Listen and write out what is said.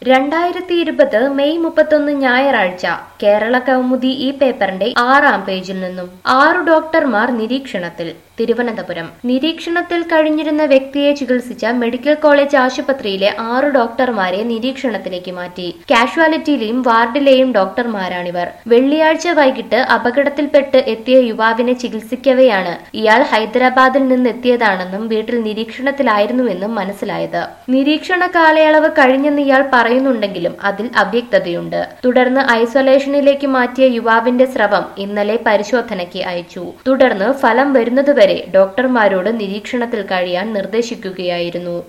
2020 May 31 ഞായറാഴ്ച കേരള കൗമുദി ഈ പേപ്പറിന്റെ 6-ാം പേജിൽ നിന്നും 6 ഡോക്ടർമാർ നിരീക്ഷണത്തിൽ. തിരുവനന്തപുരം. നിരീക്ഷണത്തിൽ കഴിഞ്ഞിരുന്ന വ്യക്തിയെ ചികിത്സിച്ച മെഡിക്കൽ കോളേജ് ആശുപത്രിയിലെ 6 ഡോക്ടർമാരെ നിരീക്ഷണത്തിലേക്ക് മാറ്റി. കാഷ്വാലിറ്റിയിലെയും വാർഡിലെയും ഡോക്ടർമാരാണിവർ. വെള്ളിയാഴ്ച വൈകിട്ട് അപകടത്തിൽപ്പെട്ട് എത്തിയ യുവാവിനെ ചികിത്സിക്കവെയാണ് ഇയാൾ ഹൈദരാബാദിൽ നിന്നെത്തിയതാണെന്നും വീട്ടിൽ നിരീക്ഷണത്തിലായിരുന്നുവെന്നും മനസ്സിലായത്. നിരീക്ഷണ കാലയളവ് കഴിഞ്ഞെന്ന് ഇയാൾ പറയുന്നുണ്ടെങ്കിലും അതിൽ അവ്യക്തതയുണ്ട്. തുടർന്ന് ഐസൊലേഷനിലേക്ക് മാറ്റിയ യുവാവിന്റെ സ്രവം ഇന്നലെ പരിശോധനയ്ക്ക് അയച്ചു. തുടർന്ന് ഫലം വരുന്നതുവരെ ഡോക്ടർമാരോട് നിരീക്ഷണത്തിൽ കഴിയാൻ നിർദ്ദേശിക്കുകയായിരുന്നു.